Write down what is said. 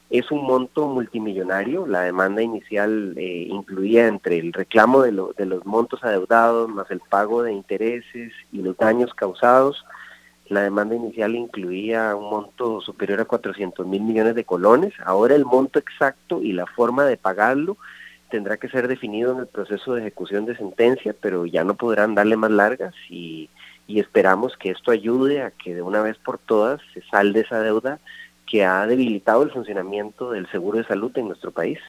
Es un monto multimillonario. La demanda inicial incluía entre el reclamo de los montos adeudados, más el pago de intereses y los daños causados. La demanda inicial incluía un monto superior a 400.000 millones de colones. Ahora el monto exacto y la forma de pagarlo tendrá que ser definido en el proceso de ejecución de sentencia, pero ya no podrán darle más largas y esperamos que esto ayude a que de una vez por todas se salde esa deuda que ha debilitado el funcionamiento del seguro de salud en nuestro país.